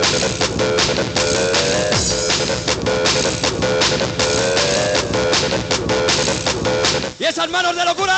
Y esas manos de locura.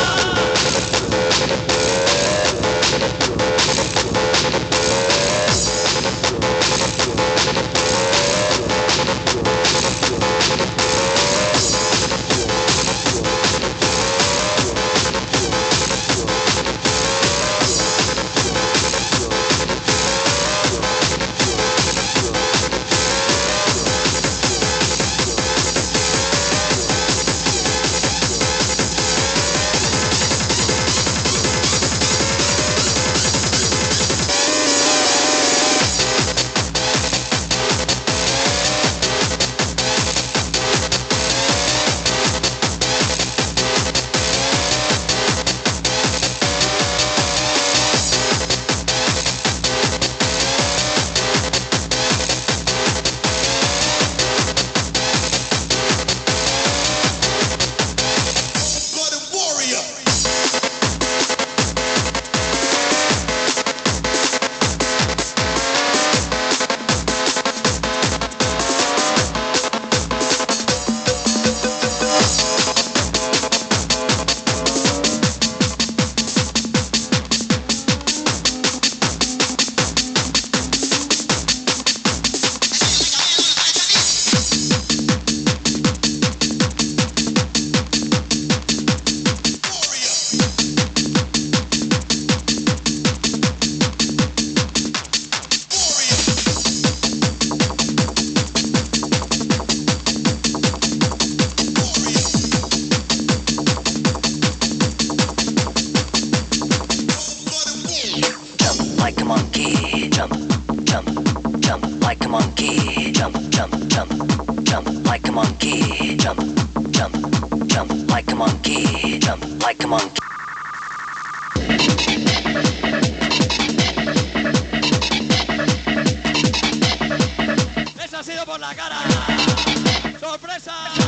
Esa ha sido por la cara. ¡Sorpresa!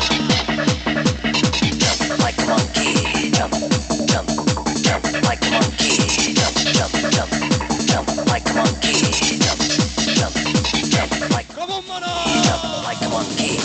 Jump like a monkey, jump, jump, jump like a monkey, jump, jump, jump, jump like a monkey, jump, jump, jump like como un mono, jump like a monkey.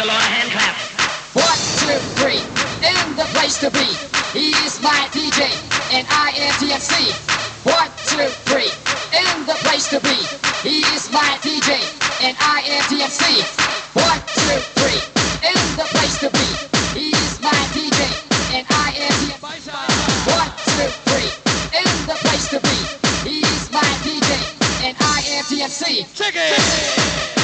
a lot of hand clap. 1, 2, 3, in the place to be. He's my DJ, and I am TNC. 1, 2, 3, in the place to be. He's my DJ, and I am TNC. 1, 2, 3, in the place to be. He's my DJ, and I am TNC. 1, 2, 3, in the place to be. He's my DJ, and I am TNC. Check it!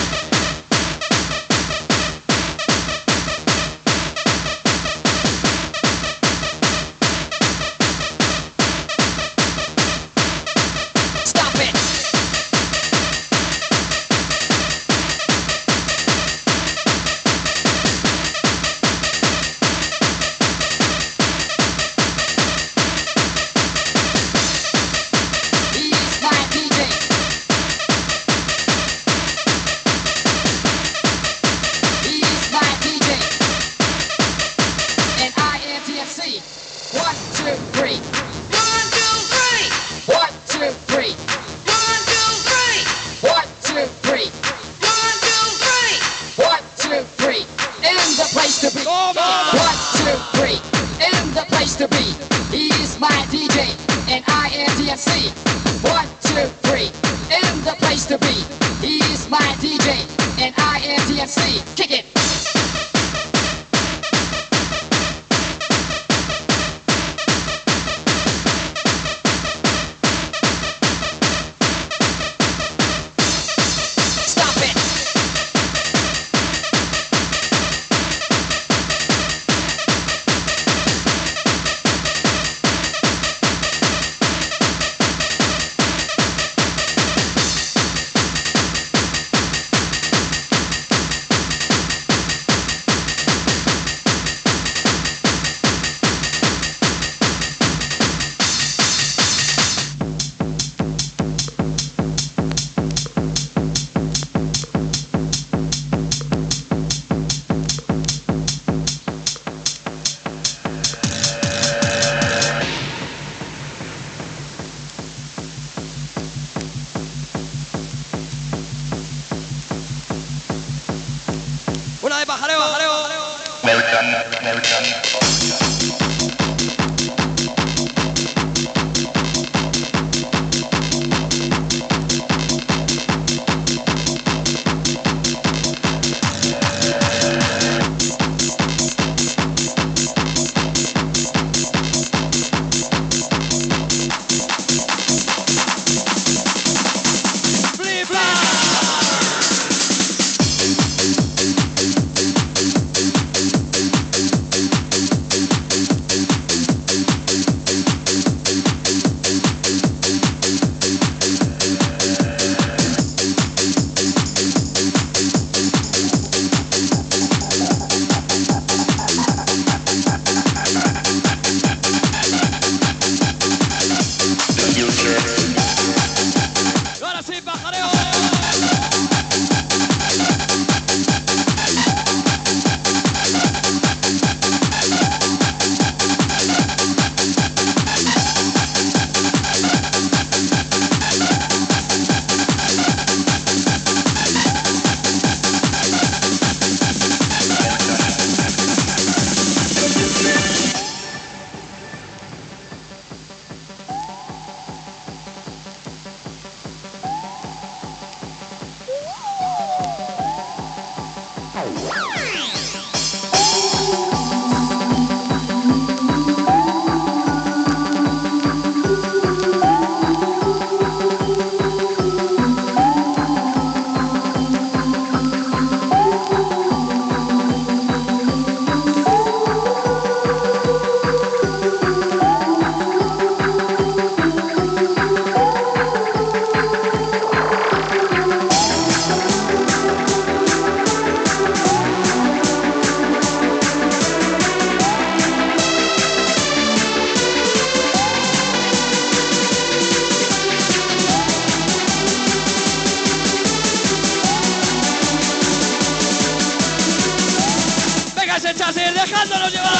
chasis, dejándonos llevar.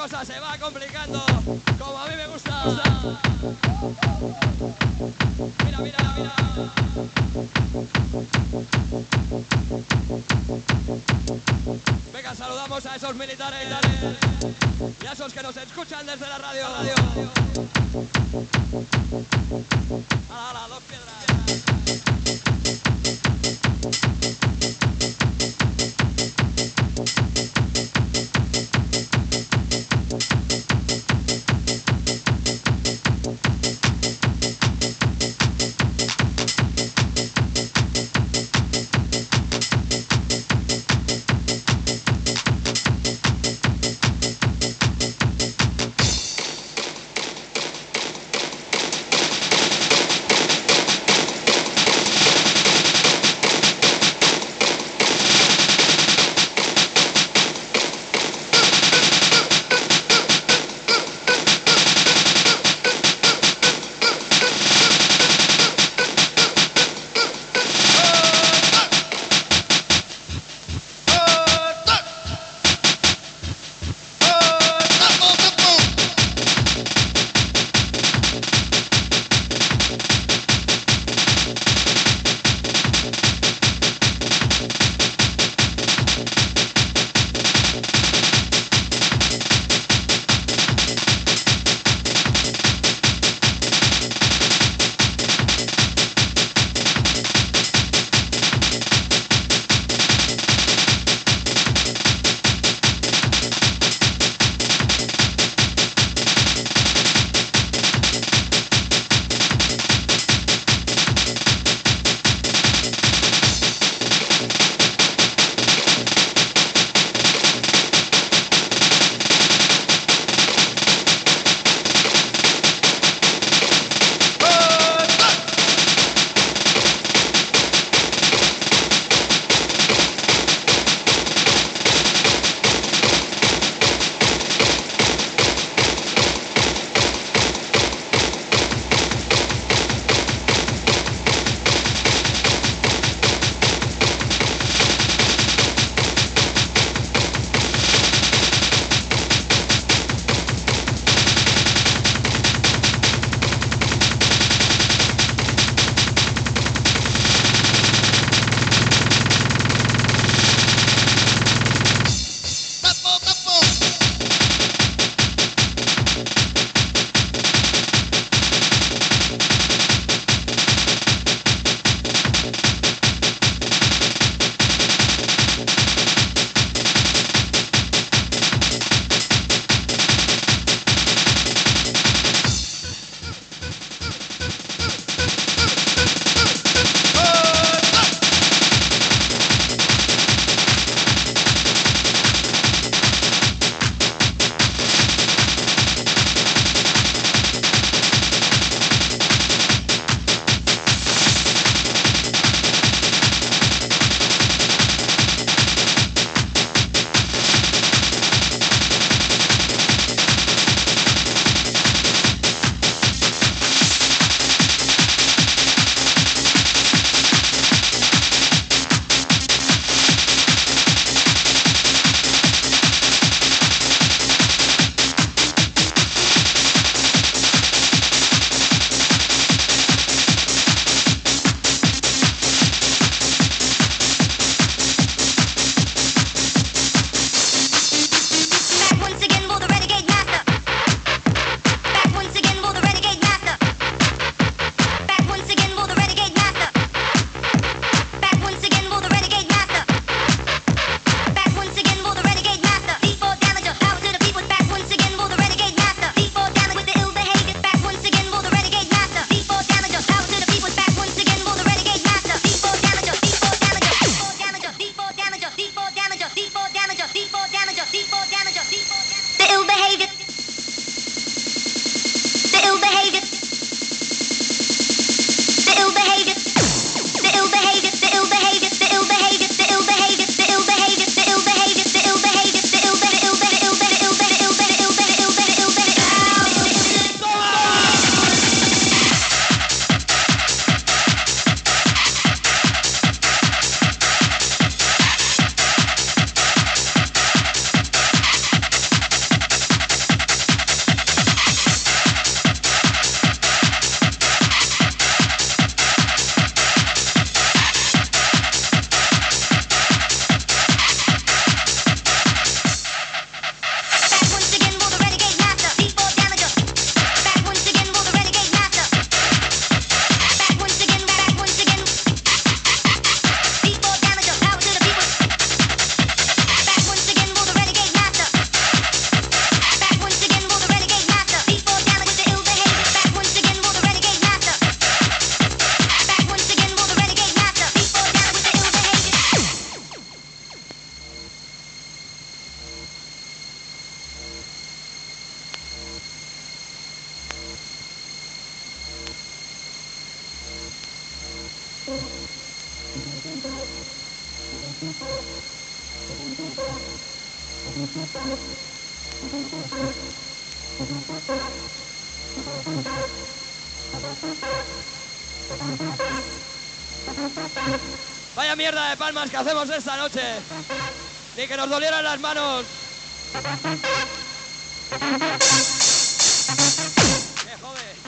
cosa se va complicando, como a mí me gusta. Mira, mira, mira. Venga, saludamos a esos militares y a esos que nos escuchan desde la radio. ¡Hala, dos piedras! Vaya mierda de palmas que hacemos esta noche. Ni que nos dolieran las manos. ¡Qué jode!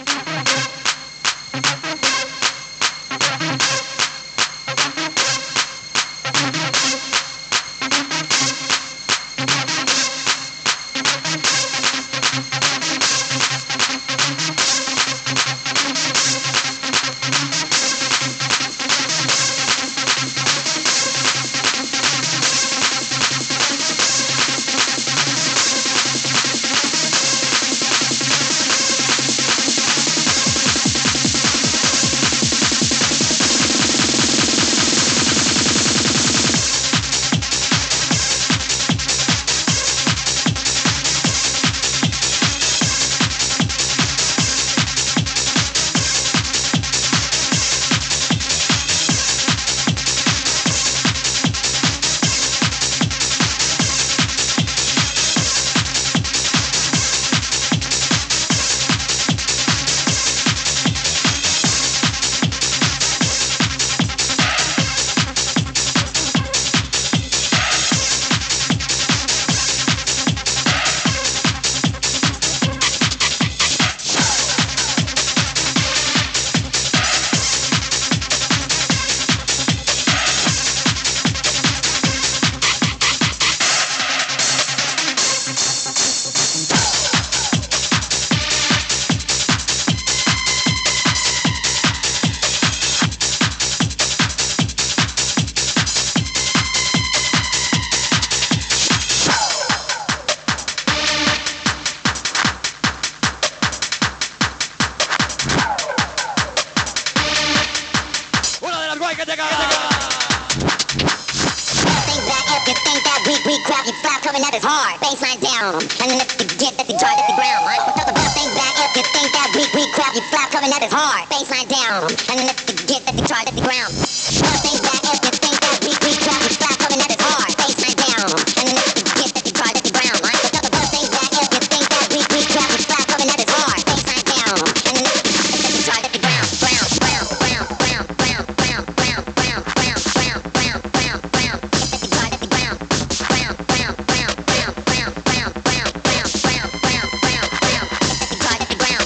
Baseline down, and let the get that the jar at the ground. Right? But talk about thing back if you think that we crap, you flap coming at it hard. Baseline down, and let the get that the jar at the ground. Thing back if you think that we crap, you flap coming at it hard. Baseline down, and let the get that the jar at the ground. Right? But talk about thing back if you think that we crap, you flap coming at it hard. Baseline down, and let the get that the jar at the ground. Ground, ground, ground, ground, ground, ground, ground, ground, ground, ground, ground, ground, ground. Get the jar at the ground. Ground, ground, ground, ground, ground, ground, ground, ground, ground, ground, ground, ground. Get the jar at the ground.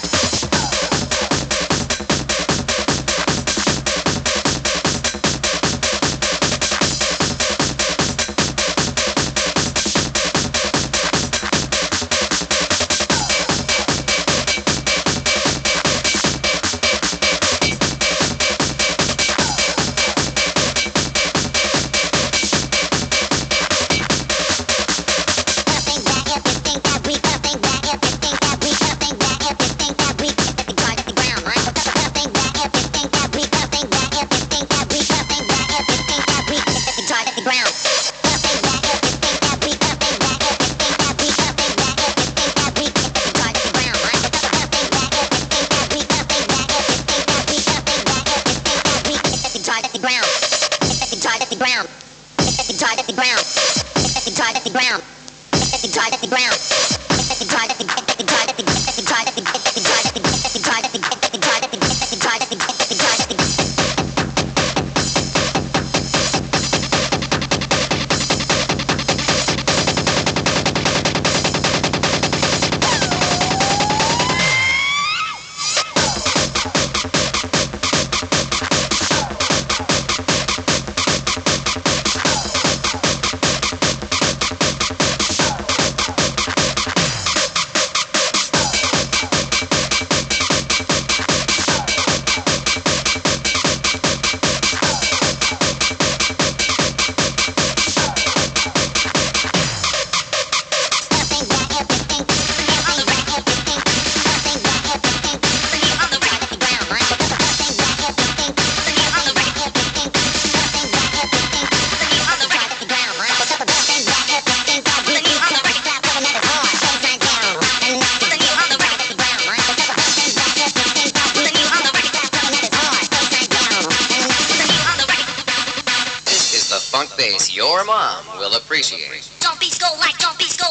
Funk bass your mom will appreciate. Don't be go like, don't be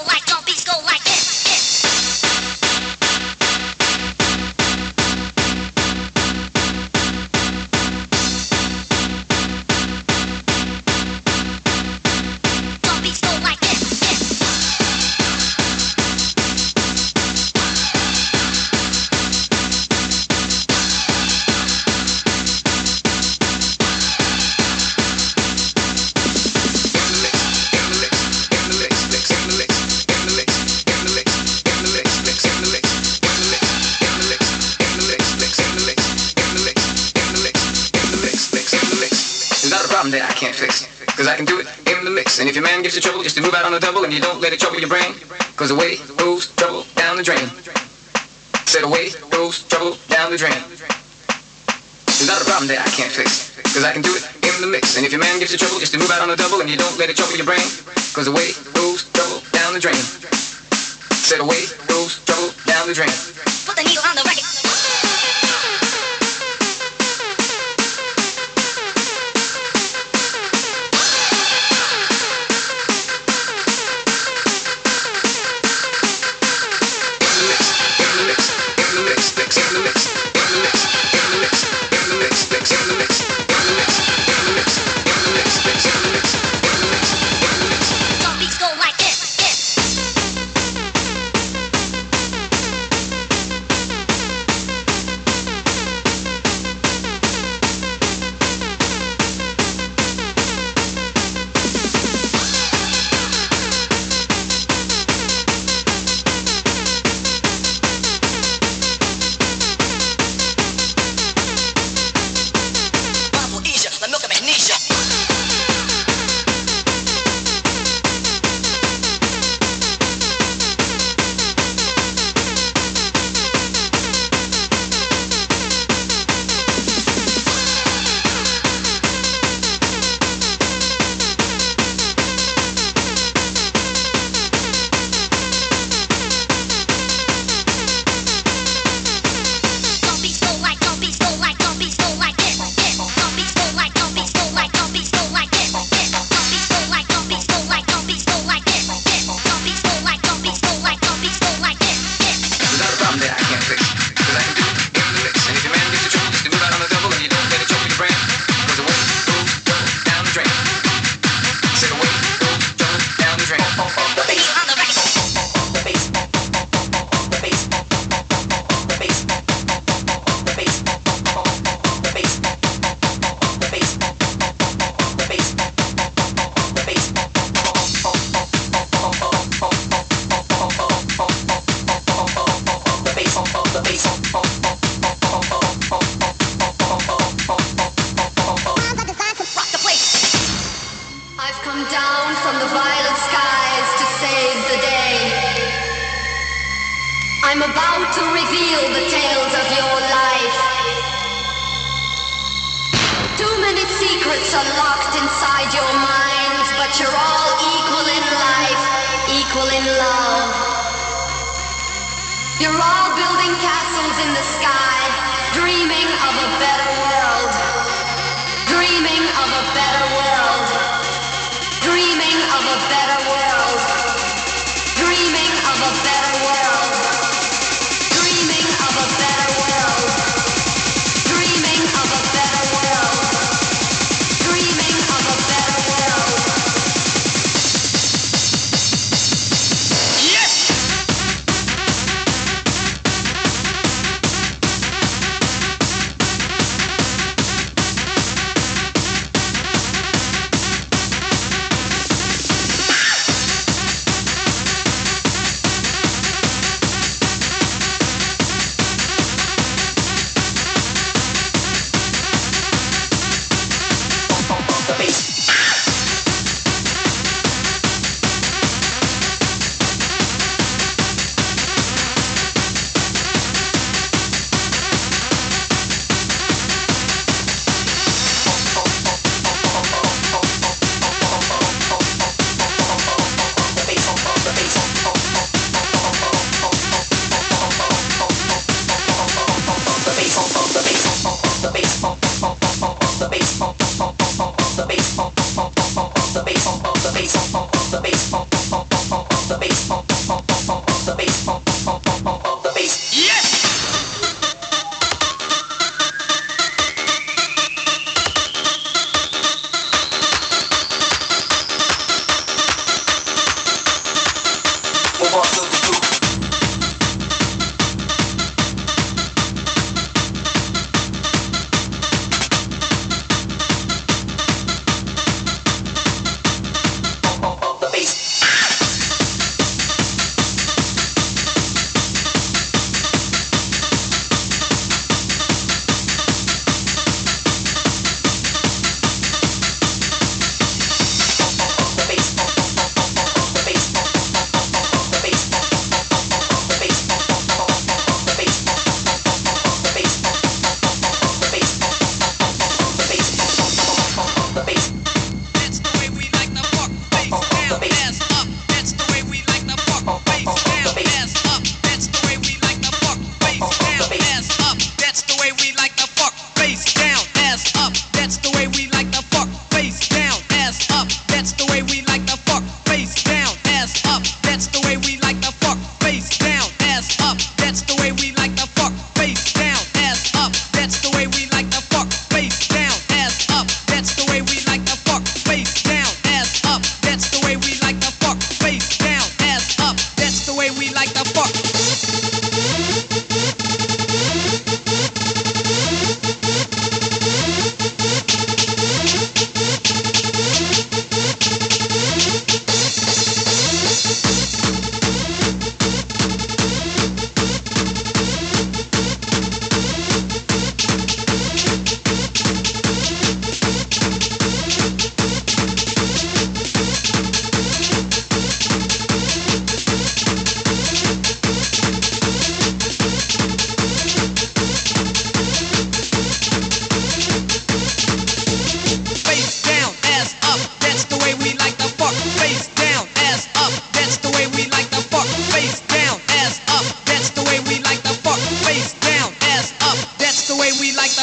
cause I can do it in the mix. And if your man gives you trouble, just to move out on the double and you don't let it trouble your brain, cause away goes trouble down the drain. Said away goes trouble down the drain. There's not a problem that I can't fix, cause I can do it in the mix. And if your man gives you trouble, just to move out on the double and you don't let it trouble your brain, cause away goes trouble down the drain. Said away goes trouble down the drain. Put the needle on the record. Some beats go like this, this. Waffle Asia, la milk of amnesia. Some beats go like, some beats go like, some beats go like this, this. Some beats go like, some beats go like, some beats go like this, this. Some beats go like, some beats go like, some beats go like this, this. Some beats go like, some beats go like, some beats go like this, this. There's not a problem that I can't fix, cause I can do it in the mix. And if your man gives you trouble, just to move out on the double and you don't let it trouble your brain, cause away goes trouble down the drain. Said away goes trouble down the drain. Put the needle on the record. The bass, the bass, the bass, the bass, the bass, the bass, the bass, the bass. Rock the place. I've come down from the violet skies to save the day. I'm about to reveal the tales of your life. Too many secrets are locked inside your minds, but you're all equal in life, equal in love. You're all building castles in the sky, dreaming of a better world. Dreaming of a better world. Dreaming of a better world. Dreaming of a better world. Dreaming of a better world. Dreaming of a better world. Dreaming of a better world. Yes!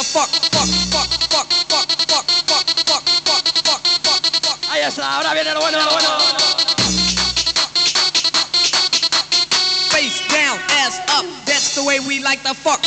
Ahí está, ahora viene lo bueno, lo bueno. Face down, ass up, that's the way we like to fuck.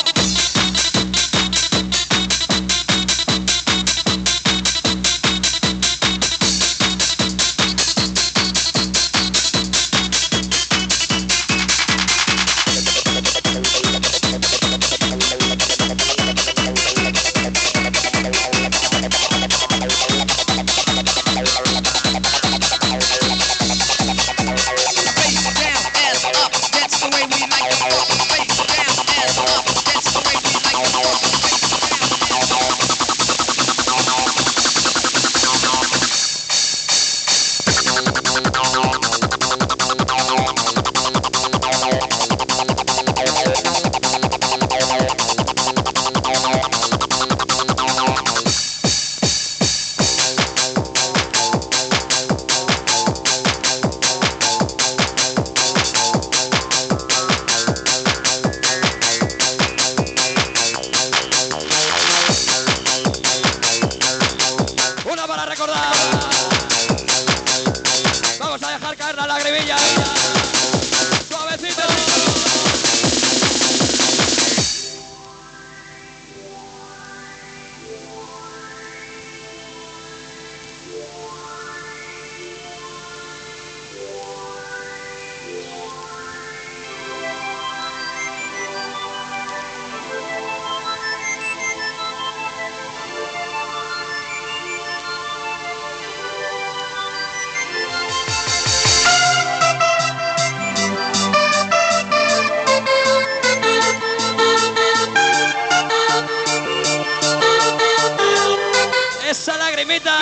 Esa lagrimita.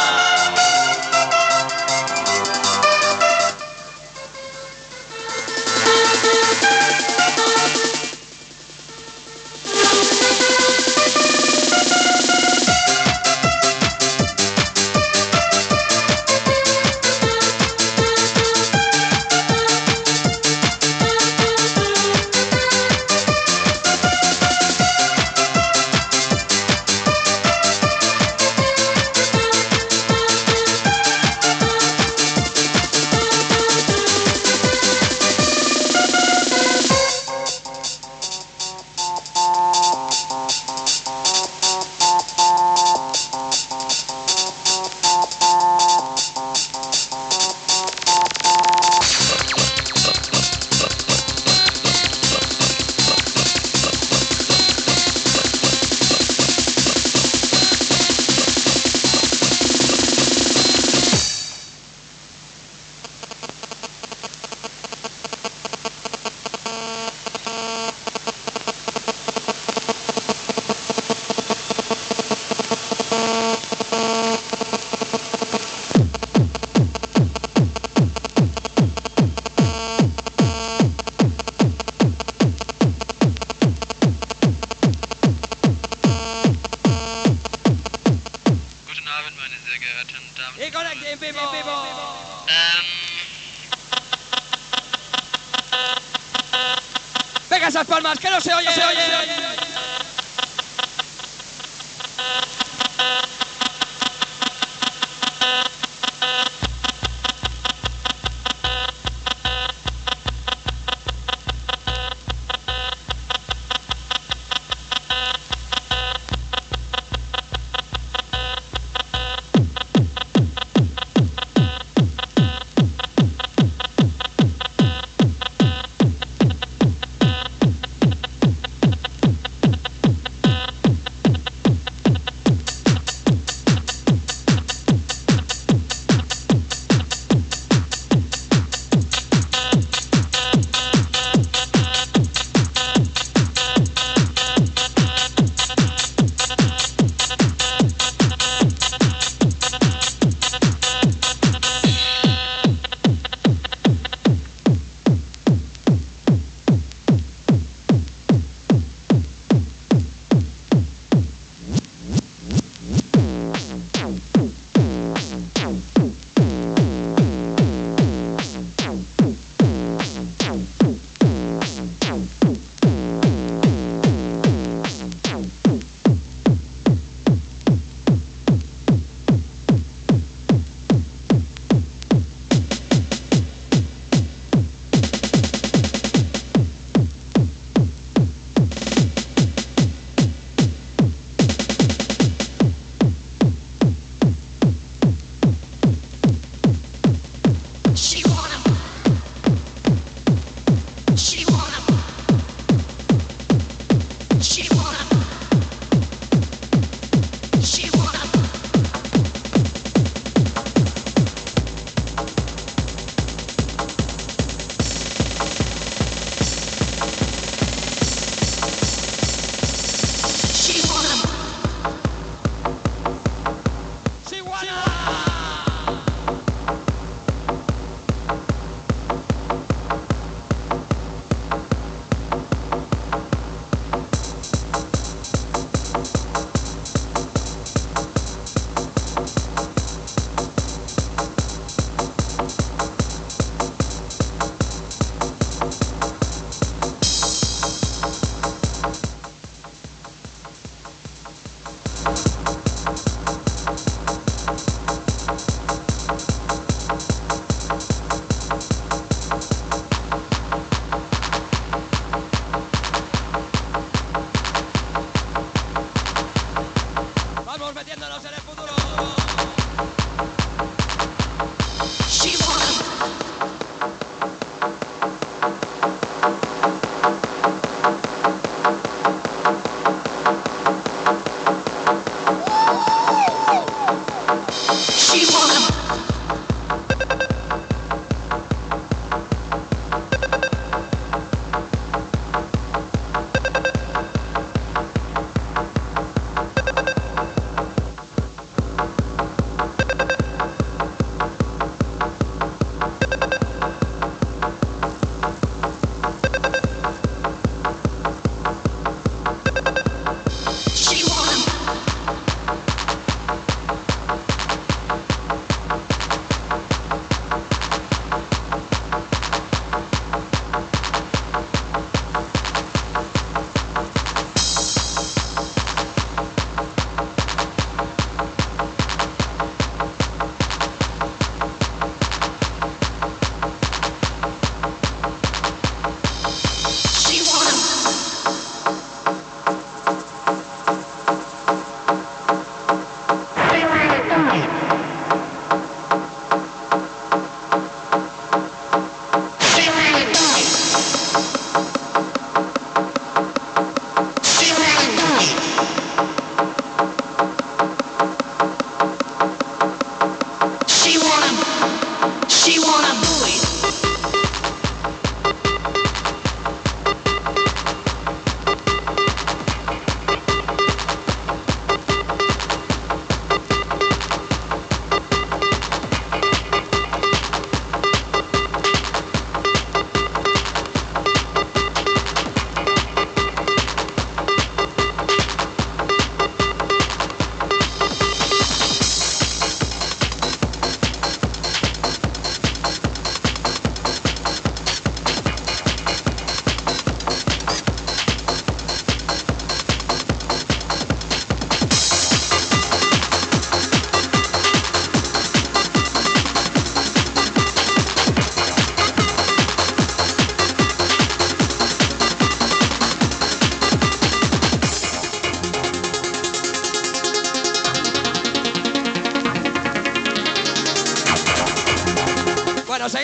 Y Connecting People. Venga esas palmas, que no se oye, se oye.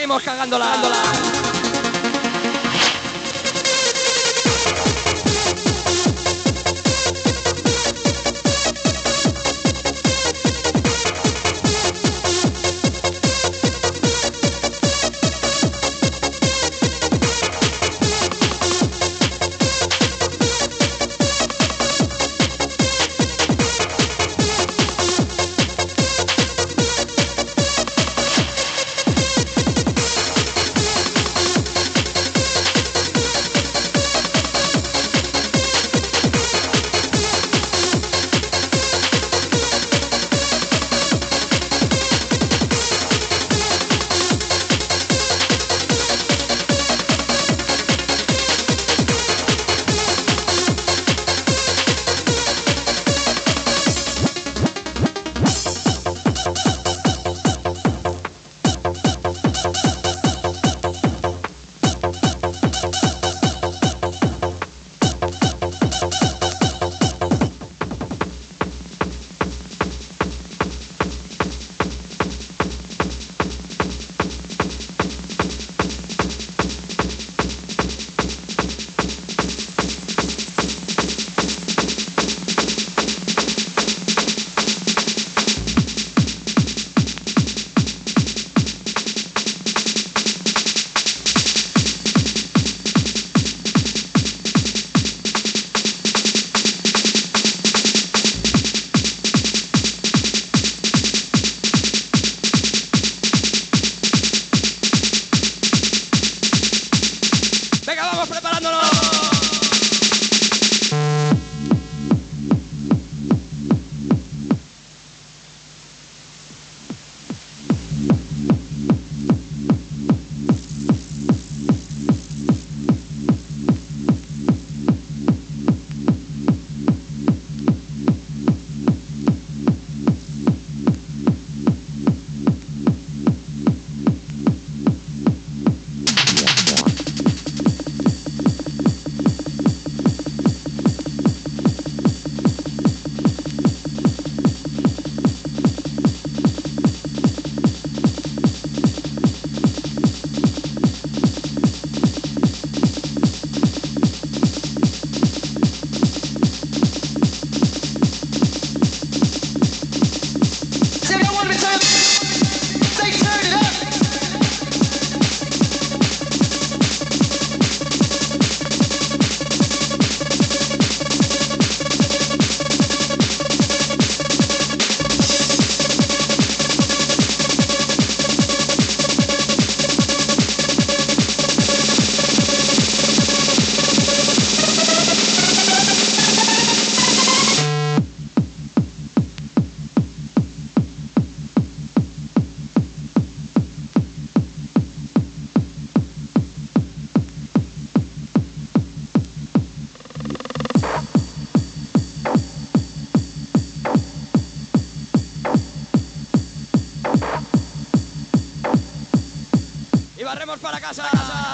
seguimos cagándola. Barremos para casa.